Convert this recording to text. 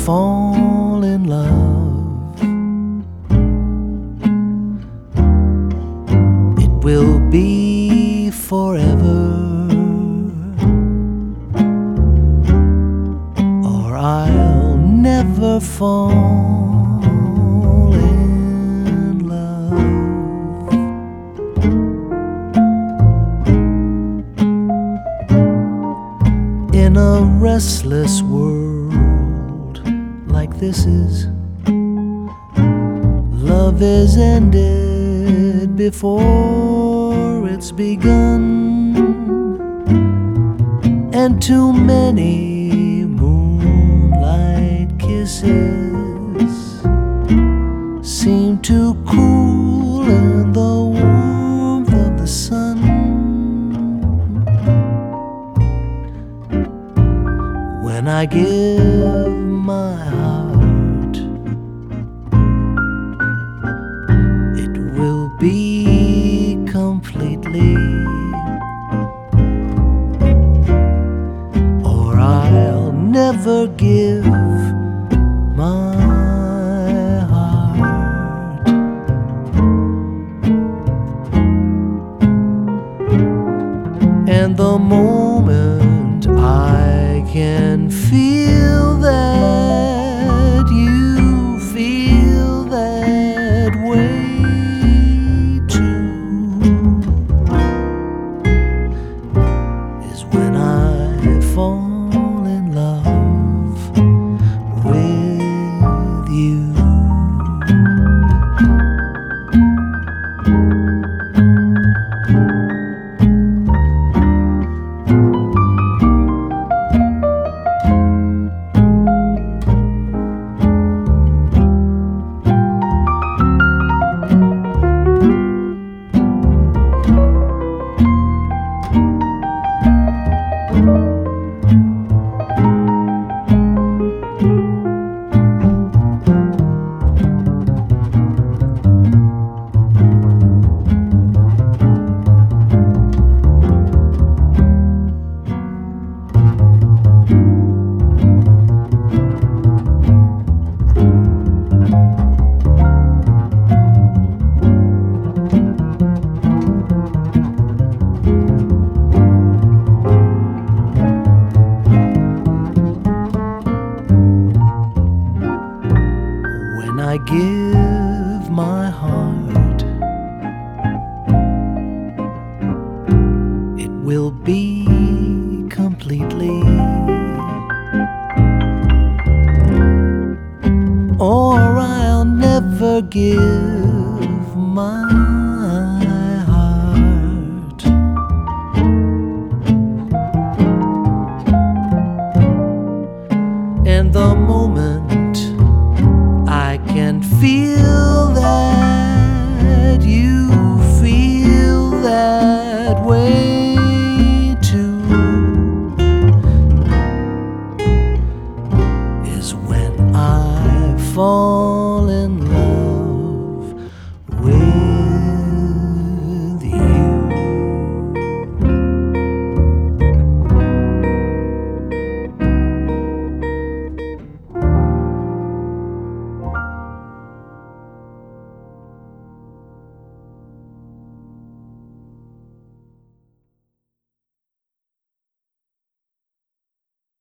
fall in love, it will be forever, or I'll never fall in love. In a restless world like this is, love is ended before it's begun, and too many moonlight kisses seem to cool in the warmth of the sun. When I give my heart, it will be completely, or I'll never give my heart. And the moment I can feel that you feel that way too, is when I fall in love with you. I give my heart, it will be completely, or I'll never give my